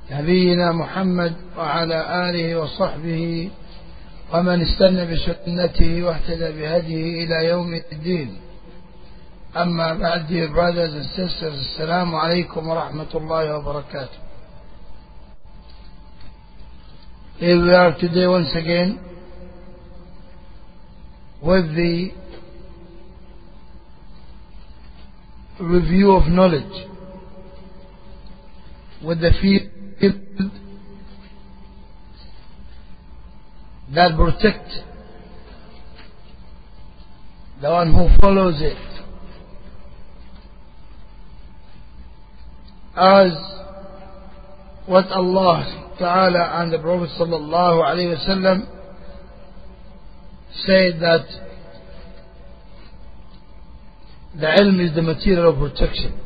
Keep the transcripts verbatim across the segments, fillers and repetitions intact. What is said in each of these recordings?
نبينا محمد وعلى آله وصحبه ومن استنى بسنته واهتدى بهديه إلى يوم الدين. أما بعد, dear brothers and sisters, السلام عليكم ورحمة الله وبركاته. Here we are today once again with the review of knowledge, with the field that protect the one who follows it, as what Allah Ta'ala and the Prophet Sallallahu Alaihi Wasallam said, that the ilm is the material of protection.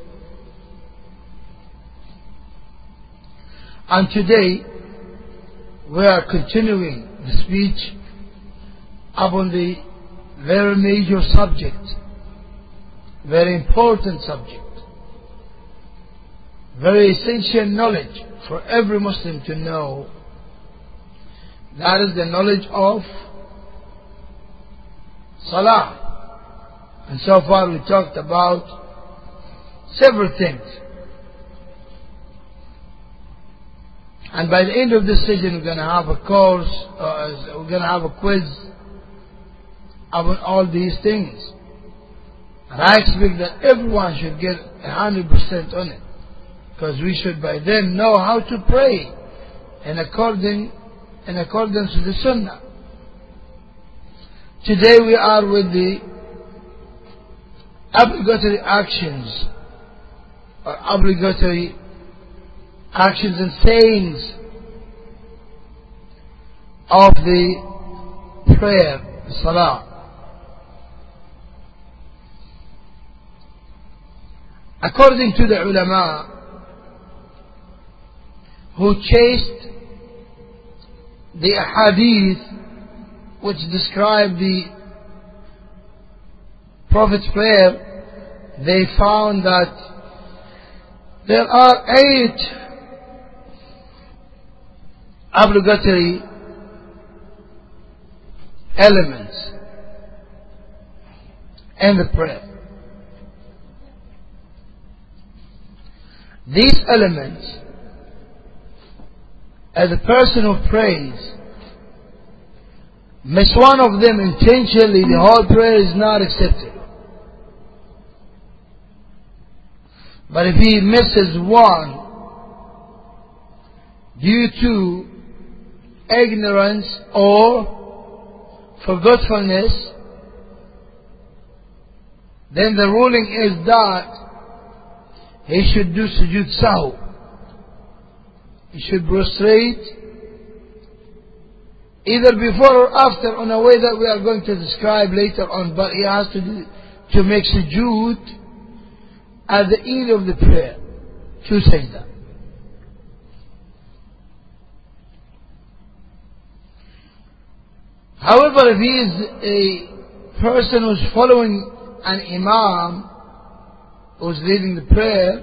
And today we are continuing the speech upon the very major subject, very important subject, very essential knowledge for every Muslim to know. That is the knowledge of Salah. And so far we talked about several things. And by the end of this session we're going to have a course, uh, we're going to have a quiz about all these things. And I expect that everyone should get a hundred percent on it, because we should by then know how to pray in according in accordance with the Sunnah. Today we are with the obligatory actions, or obligatory actions and sayings of the prayer, the Salah. According to the ulama who chased the ahadith which describe the Prophet's prayer, they found that there are eight obligatory elements in the prayer. These elements, as a person who prays, miss one of them intentionally, the whole prayer is not accepted. But if he misses one due to ignorance or forgetfulness, then the ruling is that he should do sujood sahu. He should prostrate either before or after, in a way that we are going to describe later on, but he has to do, to make sujood at the end of the prayer, to sajda. However, if he is a person who is following an imam who is leading the prayer,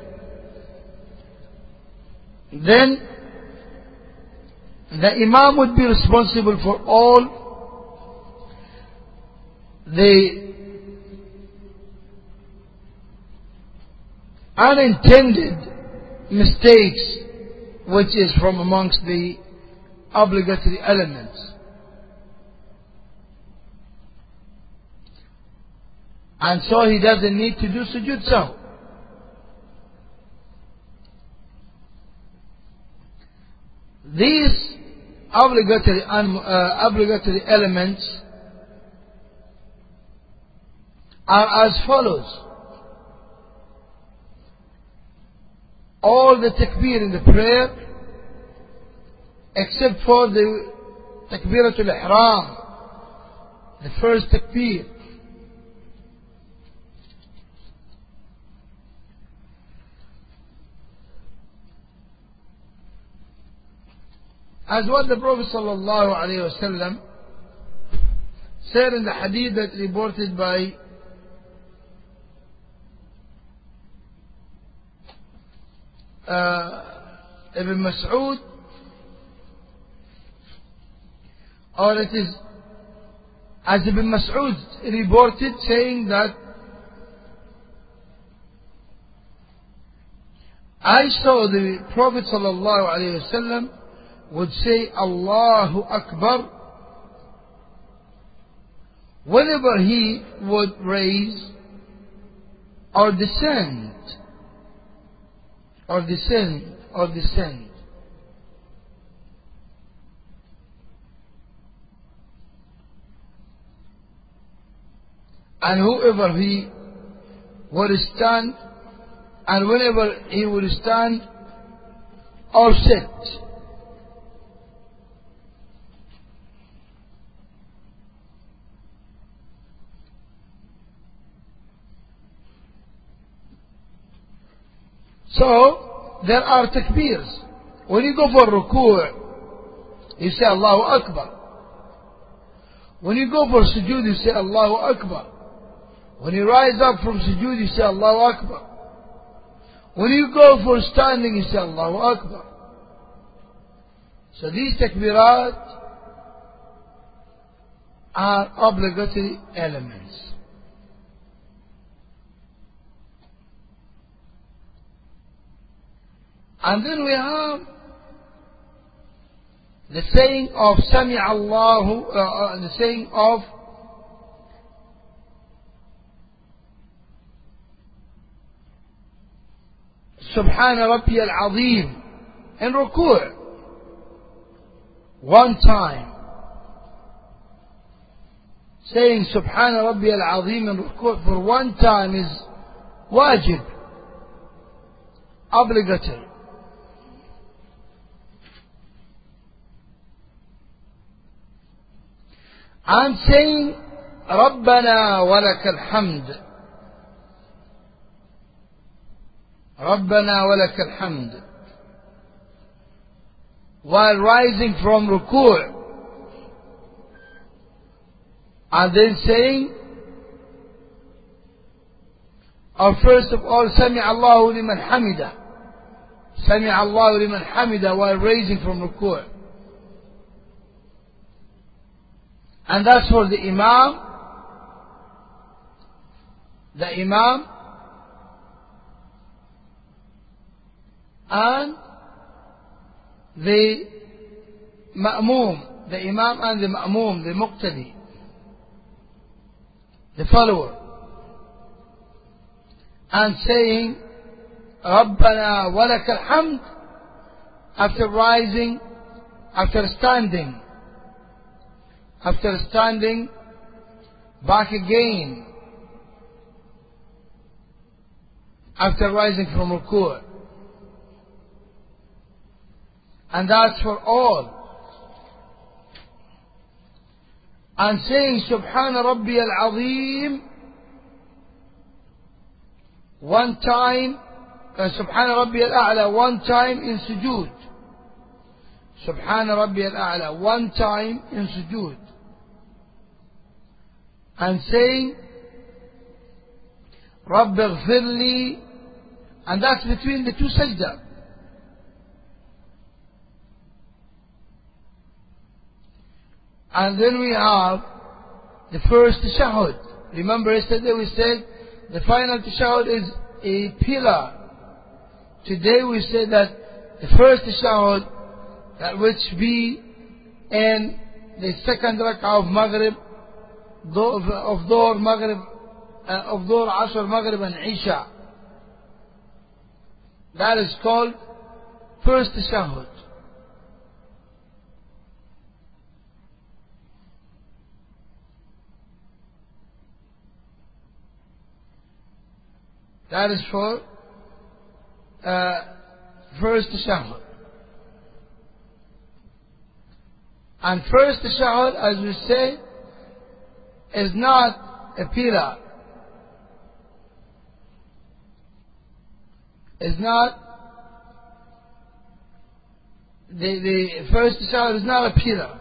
then the imam would be responsible for all the unintended mistakes which is from amongst the obligatory elements. And so he doesn't need to do sujood sahu. These obligatory, uh, obligatory elements are as follows. All the takbir in the prayer, except for the takbiratul ihram, the first takbir. As what the Prophet sallallahu alaihi wasallam said in the hadith that reported by uh, Ibn Mas'ud, or it is as Ibn Mas'ud reported saying that I saw the Prophet sallallahu alaihi wasallam would say Allahu Akbar whenever he would raise or descend or descend or descend. And whoever he would stand, and whenever he would stand or sit. So, there are takbirs. When you go for ruku', you say Allahu Akbar. When you go for sujood, you say Allahu Akbar. When you rise up from sujood, you say Allahu Akbar. When you go for standing, you say Allahu Akbar. So these takbirat are obligatory elements. And then we have the saying of Sami Allahu, uh, the saying of Subhana Rabbi al-Azim in ruku'. One time. Saying Subhana Rabbi al-Azim in ruku' for one time is wajib, obligatory. I'm saying ربنا ولك الحمد ربنا ولك الحمد while rising from ruku', and then saying, or first of all, سمع الله لمن حمده, سمع الله لمن حمده while raising from ruku'. And that's for the Imam, the Imam, and the Ma'mum, the Imam and the Ma'mum, the Muqtadi, the follower. And saying, رَبَّنَا وَلَكَ الْحَمْدِ after rising, after standing. After standing, back again. After rising from ruku'. And that's for all. And saying Subhana Rabbi al-Azim one time, uh, Subhana Rabbi al-A'la one time in sujood. Subhana Rabbi al-A'la one time in sujood. And saying Rabbi ighfir li, and that's between the two sajda. And then we have the first tashahhud. Remember yesterday we said the final tashahhud is a pillar. Today we said that the first tashahhud, that which be in the second rak'ah of Maghrib, of Dhuhr, Maghrib, uh, of Dhuhr, Asr, Maghrib and Isha. That is called first tashahhud. That is for uh, first tashahhud. And first tashahhud, as we say, is not a pillar. Is not the the first tashahhud is not a pillar.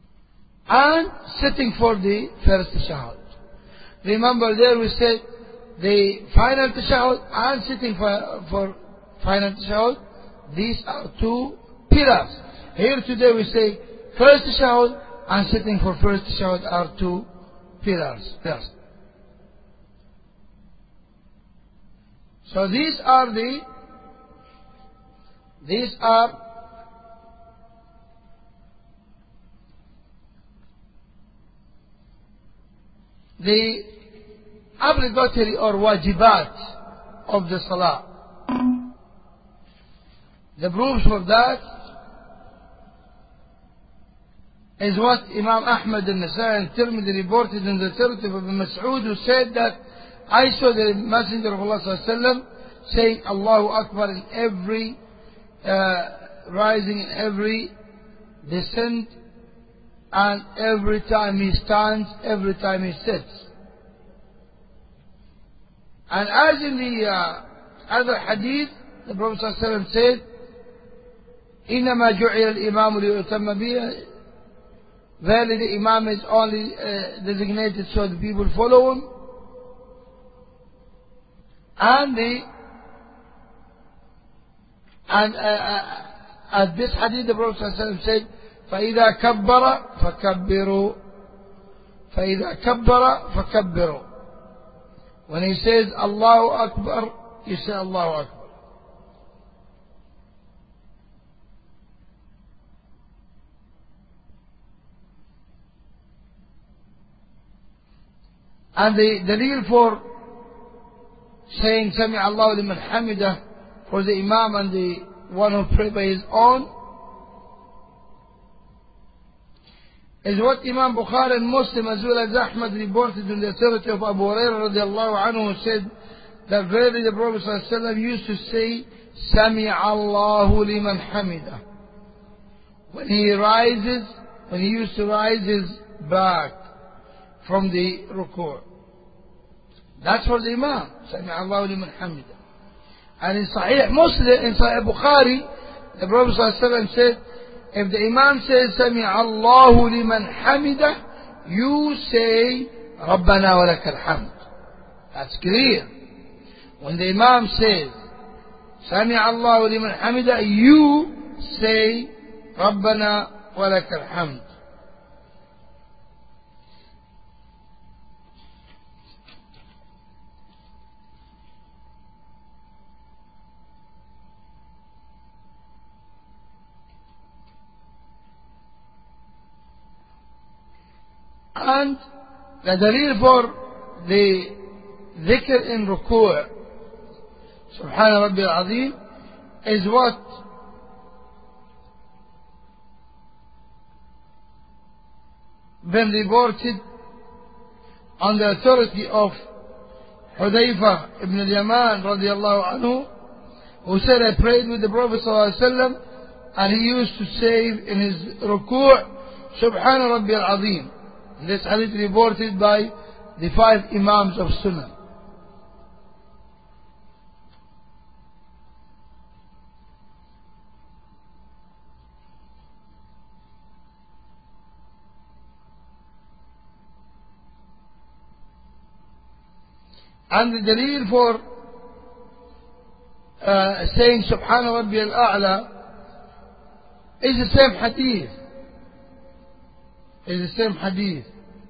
And sitting for the first tashahhud. Remember there we said the final tashahhud and sitting for, for final tashahhud, these are two pillars. Here today we say first tashahhud and sitting for first tashahhud are two pillars. Yes. So these are the these are the obligatory or wajibat of the salah. The proofs for that is what Imam Ahmad al-Nasai and Tirmidhi reported in the authority of Ibn Mas'ud, who said that I saw the Messenger of Allah sallallahu alaihi wasallam saying Allahu Akbar in every uh, rising, in every descent, and every time he stands, every time he sits. And as in the uh, other hadith, the Prophet sallallahu alaihi wasallam said, إنما جعل الإمام ليؤتم به. Verily the Imam is only uh, designated so the people follow him. And the and uh, uh, at this hadith the Prophet ﷺ said, فإذا كبر فكبروا فإذا كبر فكبروا. When he says Allahu Akbar, you say Allahu Akbar. And the dalil for saying Sami Allahu liman hamidah for the Imam and the one who prays by his own is what Imam Bukhari and Muslim as well as Ahmad reported in the authority of Abu Hurairah radiallahu anhu, who said that verily the Prophet sallallahu alaihi wasallam used to say Sami Allahu liman hamidah when he rises, when he used to rise his back from the ruku'. That's for the Imam. Sami Allahu liman hamidah. And in Sahih Muslim, in Sahih Bukhari, the Prophet sallallahu alaihi wasallam said, if the Imam says Sami Allahu liman hamidah, you say Rabbana wa lakal hamd. That's clear. When the Imam says Sami Allahu liman hamidah, you say Rabbana wa lakal hamd. And the dalil for the dhikr in ruku' Subhana Rabbi al-Azim is what been reported on the authority of Hudayfa ibn al-Yaman radiallahu anhu, who said, I prayed with the Prophet sallallahu alaihi wasallam and he used to say in his ruku' Subhana Rabbi al-Azim. This hadith reported by the five Imams of Sunnah. And the dalil for uh, saying Subhana Rabbi al-A'la is the same hadith. Is the same hadith.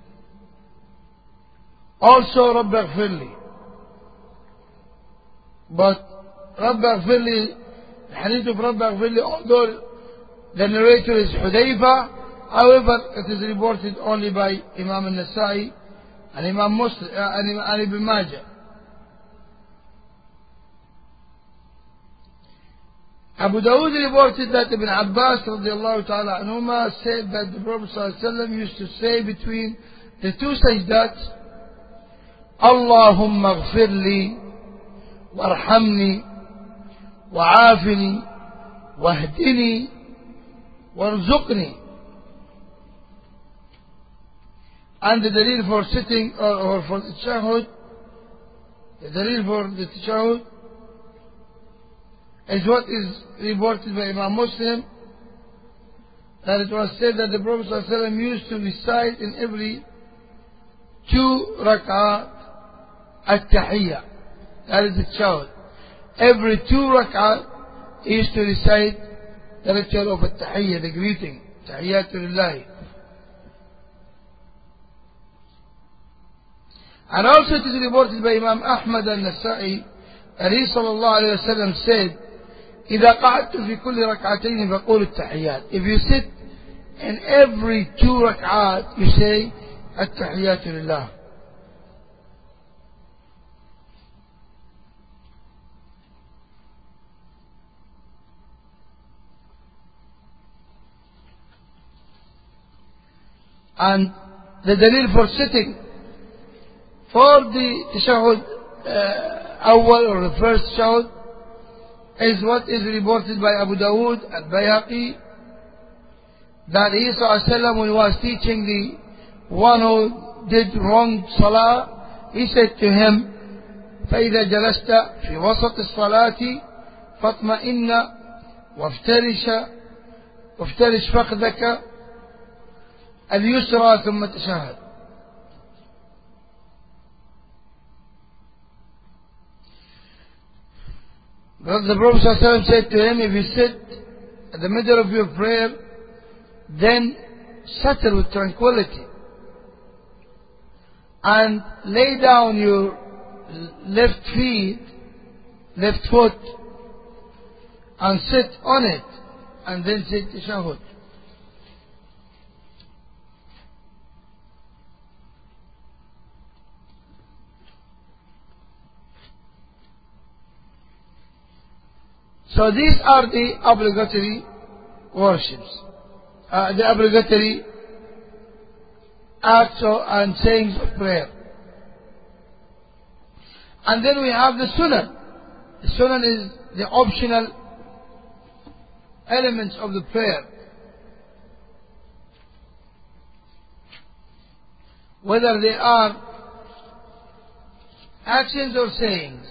Also Rabbi Aghfirli. But Rabbi Aghfirli, the hadith of Rabbi Aghfirli, although the narrator is Hudayfa, however it is reported only by Imam al-Nasai and Imam Muslim uh, and, and Ibn Majah. Abu Dawud reported that Ibn Abbas radiallahu ta'ala anhuma said that the Prophet sallallahu alaihi wasallam used to say between the two sajdats, Allahumma ghfirli warhamni wa'afini wahdini warzuqni. And the dalil for sitting or, or for the tashahhud, the dalil for the tashahhud is what is reported by Imam Muslim, that it was said that the Prophet ﷺ used to recite in every two rak'ah At-Tahiyyah. That is the tashahhud. Every two rak'ah he used to recite the ritual of At-Tahiyyah, the greeting. Tahiyyatu lillahi. And also it is reported by Imam Ahmad al-Nasa'i that he sallallahu alayhi wa sallam said, إذا قعدت في كل ركعتين فقول التحيات. If you sit in every two rak'at, you say التحيات لله. And the dalil for sitting for the tashahhud uh, awwal or the first tashahhud is what is reported by Abu Dawood and Bayhaqi, that he sallallahu alayhi wa sallam, when he was teaching the one who did wrong salah, he said to him, فإذا جلست في وسط الصلاة فاطمئن وافترش وافترش فخذك اليسرى ثم تشهد. The Prophet ﷺ said to him, if you sit at the middle of your prayer, then settle with tranquility and lay down your left feet, left foot, and sit on it, and then say tashahhud. So these are the obligatory worships, uh, the obligatory acts and sayings of prayer. And then we have the sunnah. The sunnah is the optional elements of the prayer. Whether they are actions or sayings.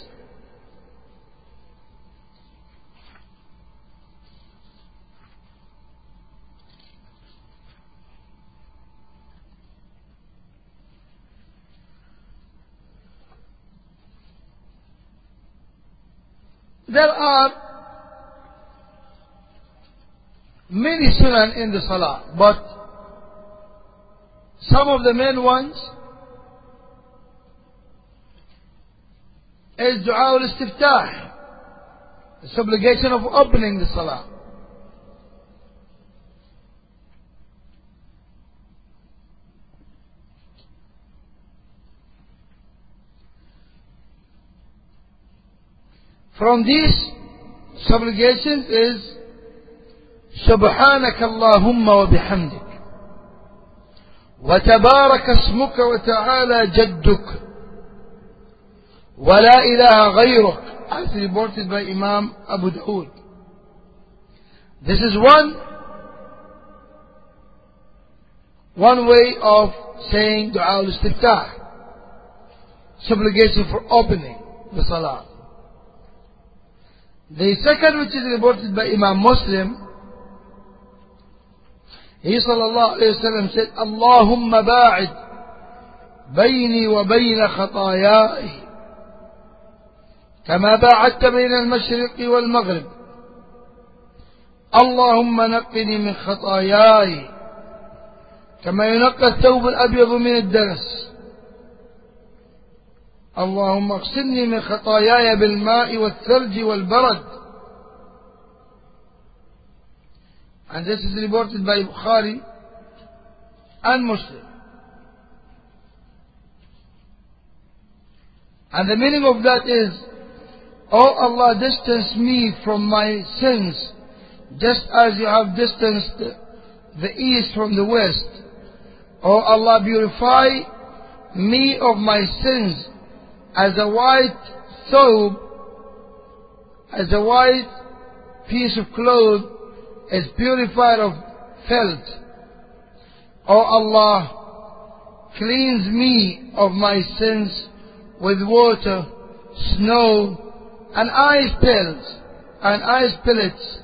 There are many sunan in the salah, but some of the main ones is dua al-istiftah, the supplication of opening the salah. From these supplications is سبحانك اللهم وبحمدك وتبارك اسمك وتعالى جدك ولا إله غيرك, as reported by Imam Abu Dawood. This is one one way of saying dua al-istiftah, supplication for opening the salah. The second, which is reported by Imam Muslim, he sallallahu alayhi wa sallam said, Allahumma ba'id bayni wa bayna khatayai kama ba'adta bayna al-mashriqi wal-maghrib. Allahumma naqqini min khatayai kama yunaqqa ath-thawb al-abyad min ad-danas. اللهم اغسلني من خطاياي بالماء والثلج والبرد. And this is reported by Bukhari and Muslim. And the meaning of that is, O Allah, distance me from my sins, just as you have distanced the east from the west. O Allah, purify me of my sins, as a white thobe, as a white piece of cloth is purified of felt. O Allah, cleanse me of my sins with water, snow, and ice pellets, and ice pellets.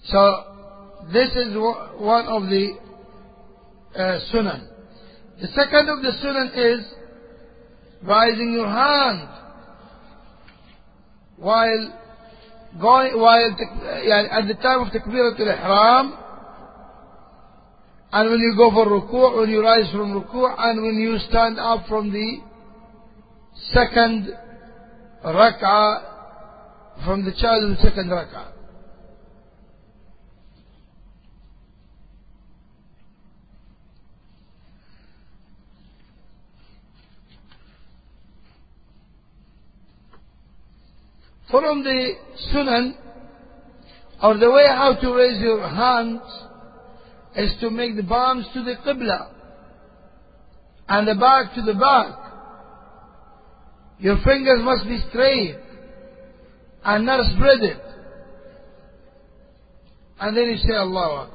So this is one of the uh, sunan. The second of the sunan is raising your hand while going, while at the time of takbiratul ihram, and when you go for ruku', when you rise from ruku', and when you stand up from the second rak'ah, from the child of the second rak'ah. From the sunan, or the way how to raise your hands, is to make the palms to the qibla and the back to the back. Your fingers must be straight and not spreaded. And then you say Allahu Akbar.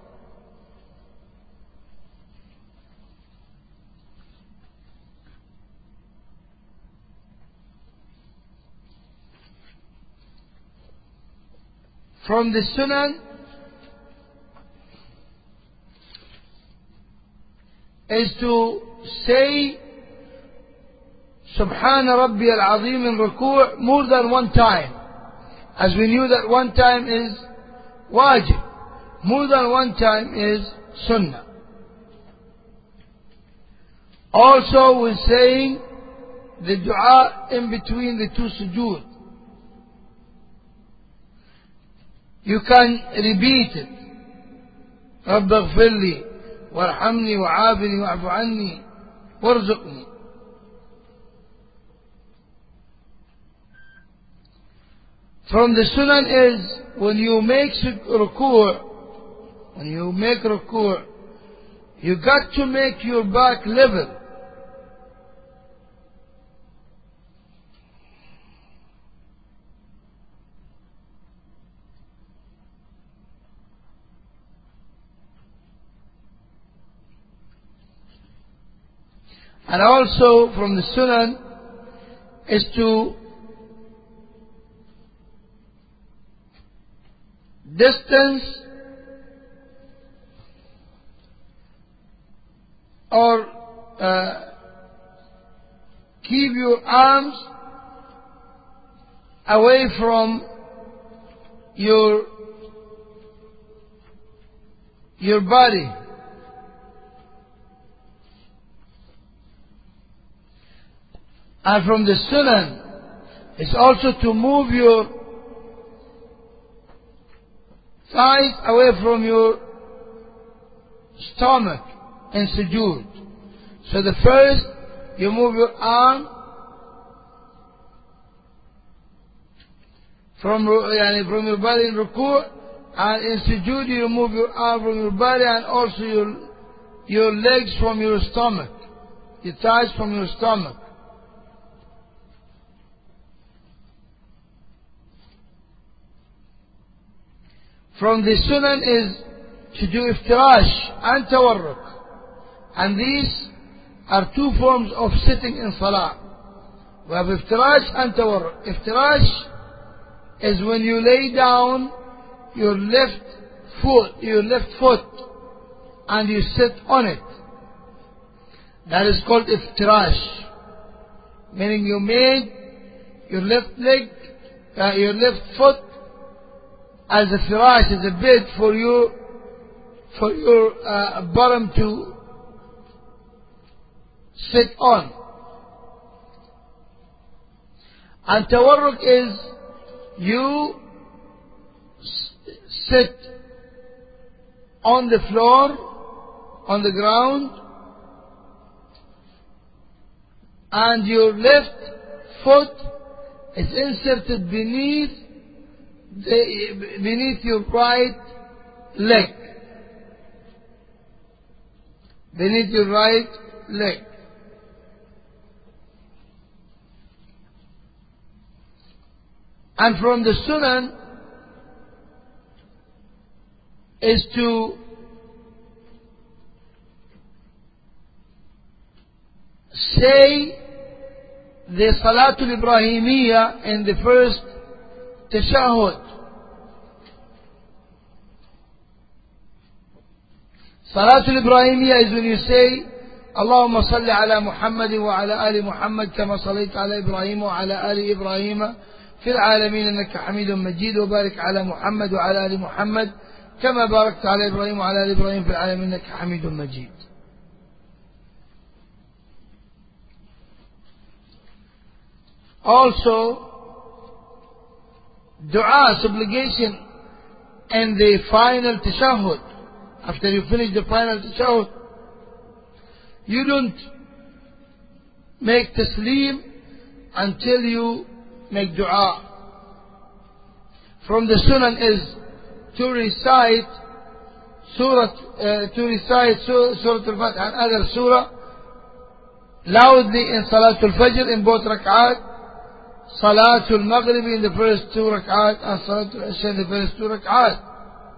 From the sunan is to say Subhana Rabbi al-Azim in ruku' more than one time. As we knew that one time is wajib. More than one time is sunnah. Also we're saying the dua in between the two sujood. You can repeat it. رب اغفر لي وارحمني وعافني واعف عني وارزقني. From the sunan is when you make ruku', when you make ruku', you got to make your back level. And also from the sunan is to distance or uh, keep your arms away from your your body. And from the sunan is also to move your thighs away from your stomach in sujood. So the first, you move your arm from, yani from your body in ruku', and in sujood you move your arm from your body, and also your, your legs from your stomach, your thighs from your stomach. From the sunan is to do iftirash and tawarruk. And these are two forms of sitting in salah. We have iftirash and tawarruk. Iftirash is when you lay down your left foot, your left foot, and you sit on it. That is called iftirash. Meaning you made your left leg, uh, your left foot as a firash, as a bed for you, for your uh, bottom to sit on. And tawarruk is you sit on the floor, on the ground, and your left foot is inserted beneath the, beneath your right leg. Beneath your right leg. And from the sunan is to say the Salatul Ibrahimiyya in the first tashahhud. Salatul Ibrahimiyya is when you say, اللهم صل على محمد وعلى آل محمد كما صليت على إبراهيم وعلى آل إبراهيم في العالمين إنك حميد مجيد وبارك على محمد وعلى آل محمد كما باركت على إبراهيم وعلى آل إبراهيم في العالمين إنك حميد مجيد. Also, dua, supplication, and the final tashahhud. After you finish the final tashahhud, you don't make taslim until you make dua. From the sunan is to recite surah, uh, to recite surah al-Fatiha and other surah loudly in Salatul Fajr in both rak'at, Salatul Maghrib in the first two rak'at, and Salatul Isha in the first two rak'at.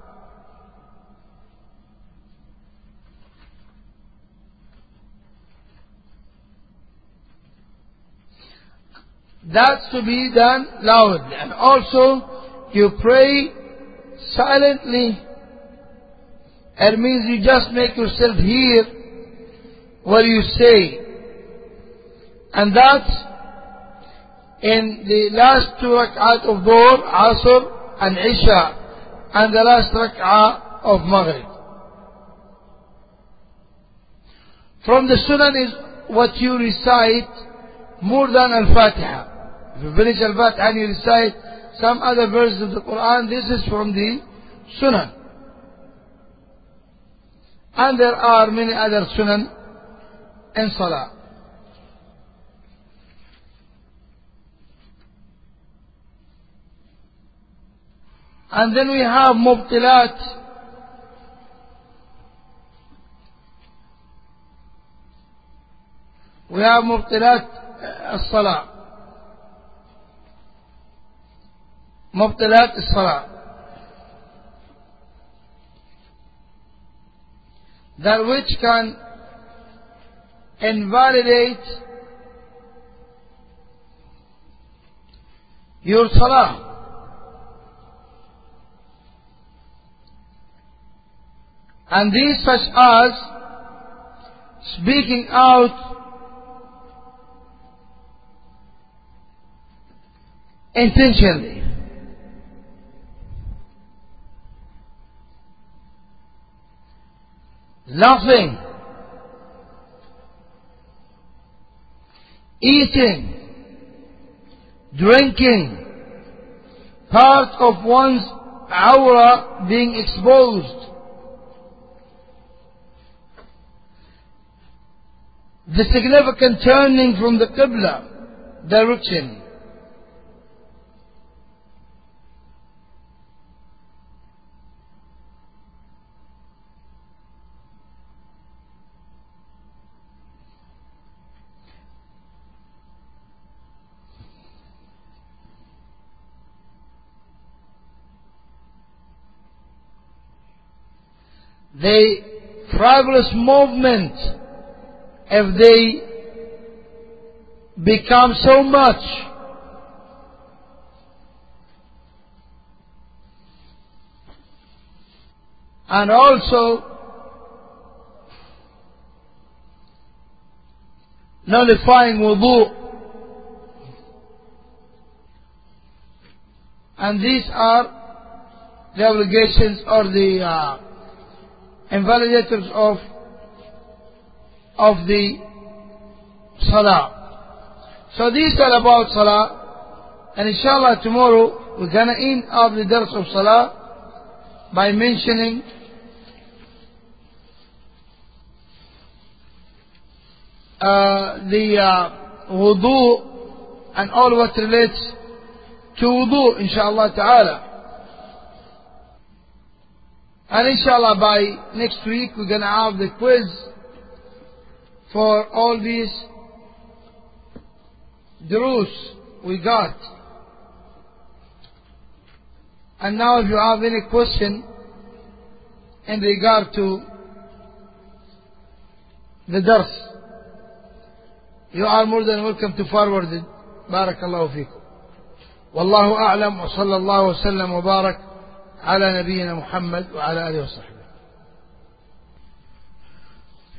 That's to be done loudly. And also, you pray silently. It means you just make yourself hear what you say. And that's in the last two rak'at of Dhuhr, Asr and Isha, and the last rak'ah of Maghrib. From the Sunan is what you recite more than Al-Fatiha. If you finish Al-Fatiha and you recite some other verses of the Quran, this is from the Sunan. And there are many other Sunan in Salah. And then we have Mubtilat. We have Mubtilat as-Salah. Mubtilat as-Salah. That which can invalidate your Salah. And these such as speaking out intentionally, laughing, eating, drinking, part of one's aura being exposed, the significant turning from the Qibla direction, the frivolous movement, if they become so much, and also nullifying wudu, and these are the obligations or the uh, invalidators of of the Salah. So these are about Salah, and inshallah tomorrow we're gonna end up the dars of Salah by mentioning uh, the uh, wudu and all what relates to wudu, inshallah ta'ala. And inshallah by next week we're gonna have the quiz for all these durus we got. And now if you have any question in regard to the dars, you are more than welcome to forward it. Barakallahu feekum. Wallahu a'lam wa sallallahu wa sallam wa barak على نبينا محمد وعلى آله وصحبه.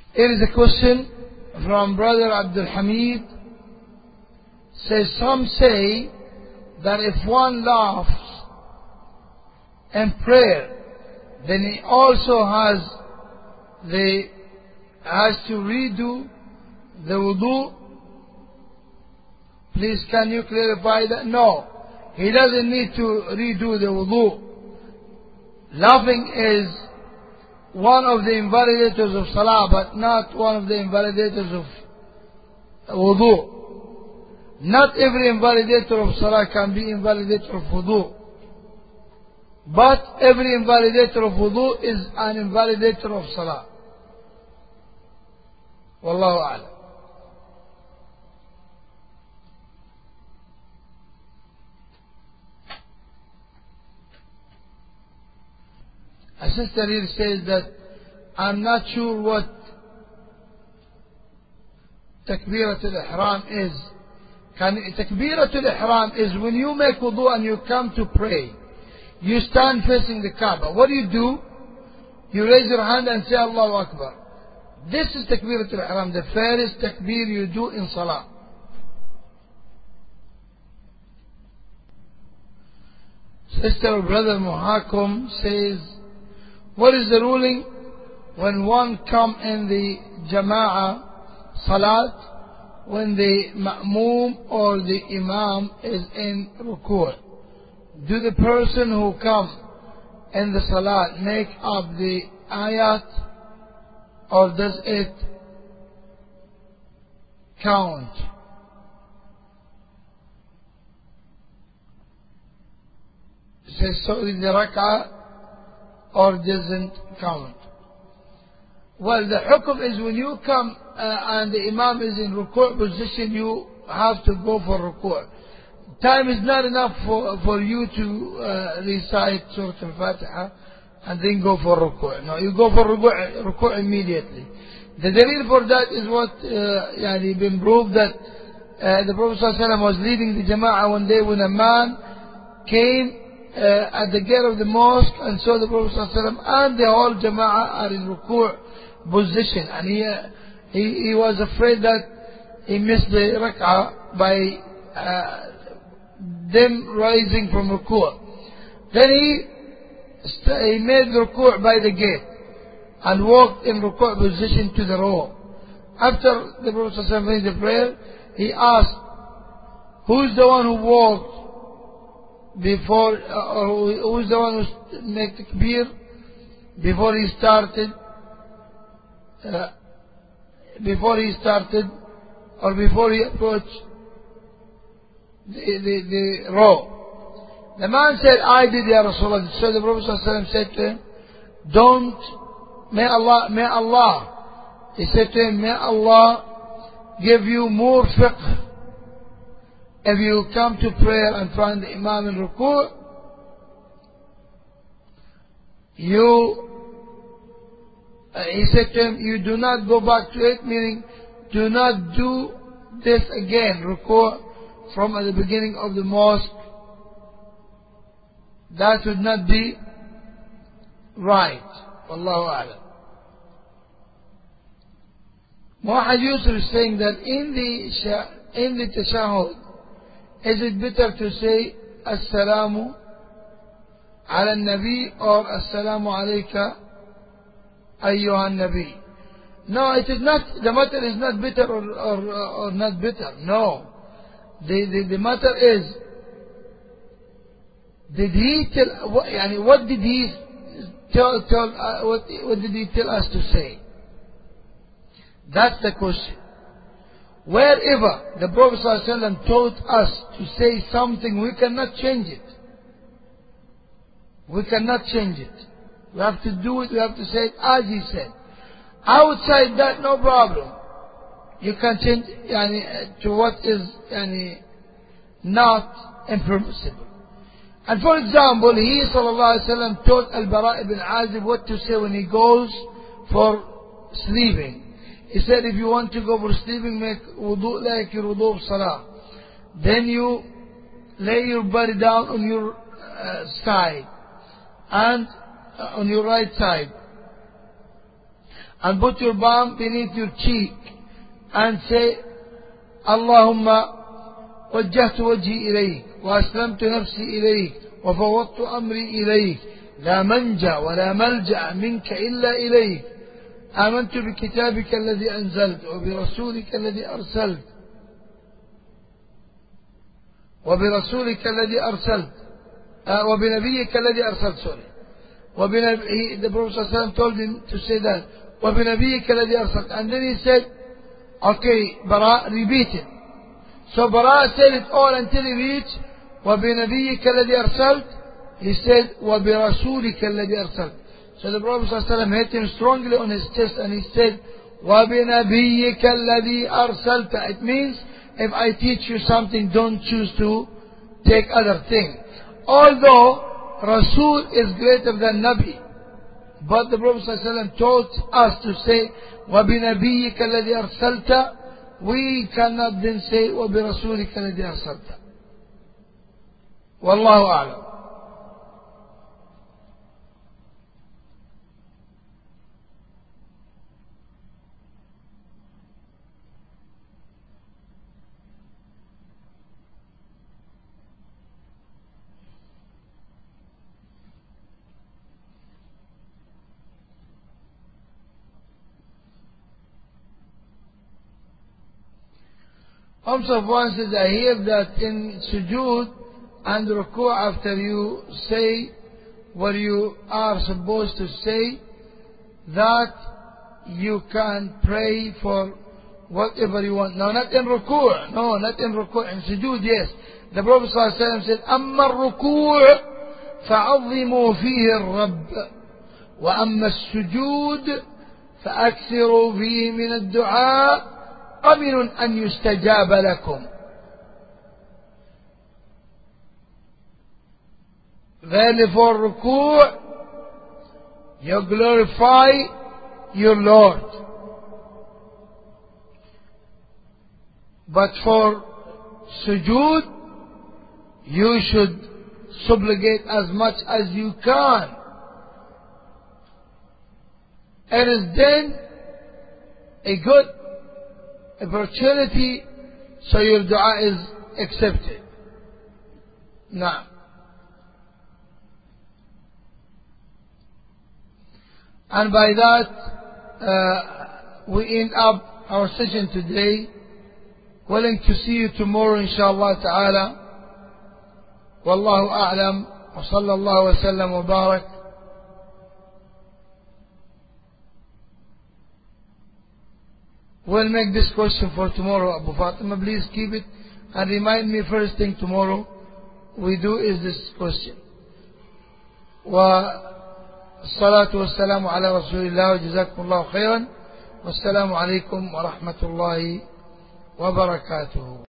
Here is a question from Brother Abdul Hamid. Says, some say that if one laughs in prayer, then he also has the has to redo the wudu. Please, can you clarify that? No, he doesn't need to redo the wudu. Laughing is one of the invalidators of salah, but not one of the invalidators of wudu. Not every invalidator of salah can be invalidator of wudu. But every invalidator of wudu is an invalidator of salah. Wallahu a'lam. A sister here says that I'm not sure what Takbiratul Ihram is. Can, Takbiratul Ihram is when you make wudu and you come to pray. You stand facing the Kaaba. What do you do? You raise your hand and say Allahu Akbar. This is Takbiratul Ihram, the first takbir you do in Salah. Sister or brother Muhakum says, what is the ruling when one come in the Jama'ah Salat when the Ma'moom or the Imam is in Ruku'? Do the person who come in the Salat make up the ayat, or does it count? It says, so is the rak'ah or doesn't count? Well, the hukum is when you come uh, and the Imam is in ruku' position, you have to go for ruku'. Time is not enough for, for you to uh, recite Surah Al-Fatiha and then go for ruku'. No, you go for ruku', ruku' immediately. The dalil for that is what uh, yani been proved that uh, the Prophet ﷺ was leading the Jama'ah one day when a man came uh, at the gate of the mosque and saw the Prophet ﷺ and the whole Jama'ah are in ruku' position, and he, uh, he he was afraid that he missed the rak'ah by uh, them rising from ruku'. Then he he made ruku' by the gate and walked in ruku' position to the row. After the Prophet ﷺ finished the prayer, he asked, who is the one who walked before, uh, or who is the one who made takbir before he started, uh, before he started, or before he approached the, the, the row? The man said, I did, Ya Rasulullah. So the Prophet ﷺ said to him, don't, may Allah, may Allah, he said to him, may Allah give you more fiqh if you come to prayer and find the Imam in ruku'. You, uh, he said to him, you do not go back to it, meaning do not do this again, ruku' from at the beginning of the mosque. That would not be right. Wallahu a'lam. Muhammad Yusuf is saying that in the in the tashahhud, is it better to say Assalamu ala Nabi or Assalamu alayka ayyuhan Nabi? No, it is not. The matter is not bitter or or, or not bitter. No, the, the the matter is, did he tell? What, yani, what did he tell? Tell uh, what what did he tell us to say? That's the question. Wherever the Prophet ﷺ taught us to say something, we cannot change it. We cannot change it. We have to do it. We have to say it as he said. Outside that, no problem. You can change yani, to what is yani, not impermissible. And for example, he sallallahu alaihi wasallam taught Al-Bara' ibn Azib what to say when he goes for sleeping. He said, if you want to go for sleeping, make wudu like your wudu of salah. Then you lay your body down on your uh, side and uh, on your right side. and put your palm beneath your cheek and say, Allahumma وجهت وجهي إليك وأسلمت نفسي إليك وفوضت أمري إليك لا منجا ولا ملجأ منك إلا إليك آمنت بكتابك الذي أنزلت وبرسولك الذي أرسلت وبرسولك الذي أرسلت uh, وبنبيك الذي أرسلت sorry وبنبي, the Prophet told him to say that وبنبيك الذي أرسلت, and then he said, okay, Bara, repeat it. So Bara said it all until he reached وبنبيك الذي أرسلت. He said وبرسولك الذي أرسلت. So the Prophet ﷺ hit him strongly on his chest and he said وبنبيك الذي أرسلت. It means if I teach you something, don't choose to take other thing. Although Rasul is greater than Nabi, but the Prophet ﷺ taught us to say وبنبيك الذي أرسلت. We cannot then say وبرسولك الذي أرسلت. والله أعلم. Also, one says, I hear that in sujood and ruku' after you say what you are supposed to say, that you can pray for whatever you want. No, not in ruku'. No, not in ruku'. In sujood, yes. The Prophet ﷺ said, أما الركوع فعظموا فيه الرب وأما السجود فأكثروا فيه من الدعاء قبل أن يستجاب لكم. Verily for ruku' you glorify your Lord, but for sujood you should supplicate as much as you can. It is then a good opportunity so your dua is accepted. Now, and by that uh, we end up our session today. Willing to see you tomorrow inshallah ta'ala. Wallahu a'lam wa sallallahu wa sallam wa barak. We'll make this question for tomorrow, Abu Fatima. Please keep it and remind me first thing tomorrow we do is this question. والصلاة والسلام على رسول الله وجزاكم الله خيرا والسلام عليكم ورحمة الله وبركاته.